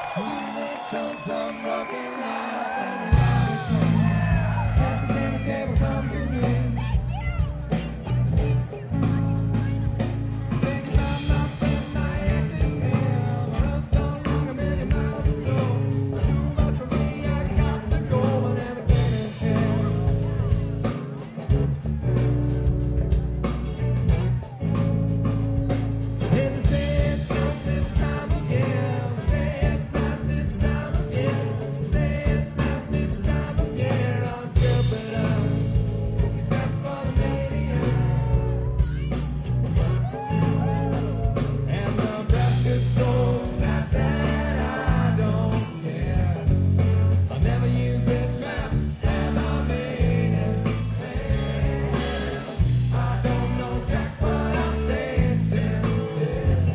To the chunks of broken life and reality. At the dinner table, come to me. Think about my friend, my ex's hell. Run so long, a million miles or so. Too much for me, I got to go, but everything is hell. If you say it's just this time again, say it's not this time again, say it's not this time again, I'll give it up, except for the mania. And the rest is so bad that I don't care. I'll never use this rap, and I made it. I don't know Jack, but I'll stay sincere.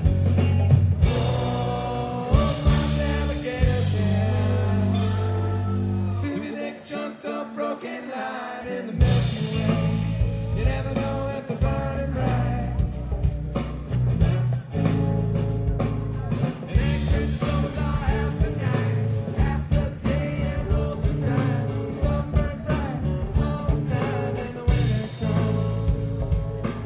Oh, my navigator's here. See me thick chunks of broken light in the Milky Way. You never know if they're burning bright. And anchored summers are half the night, half the day, and most of the time. The sun burns bright all the time, and the winter comes.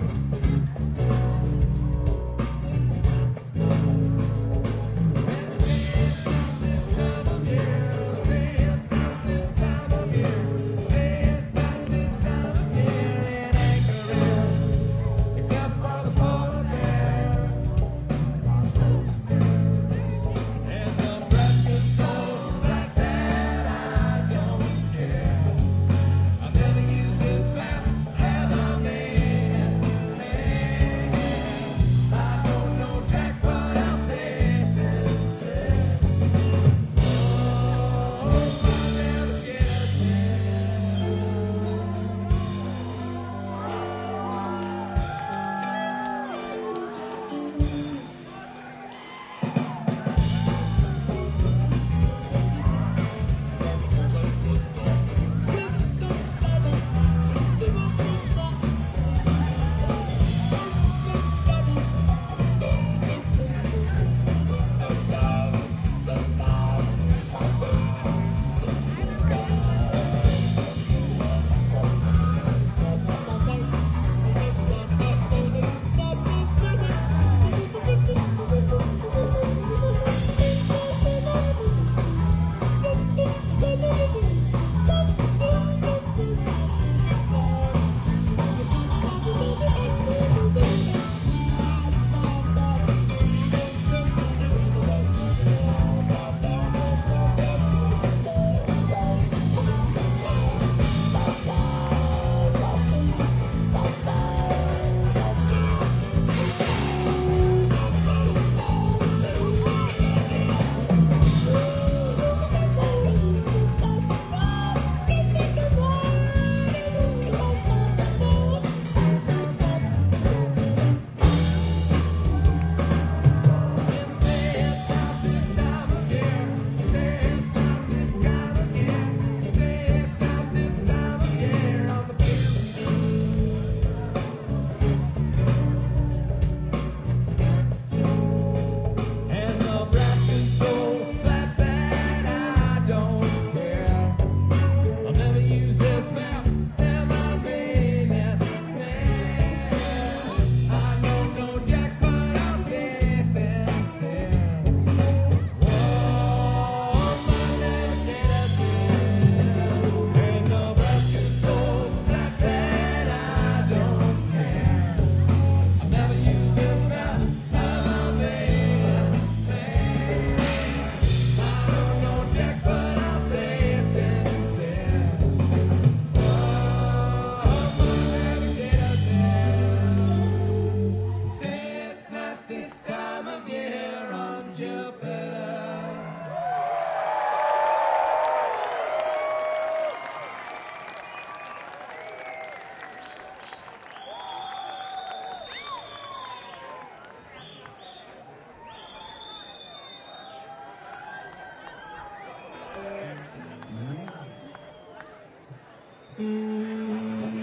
This time of year.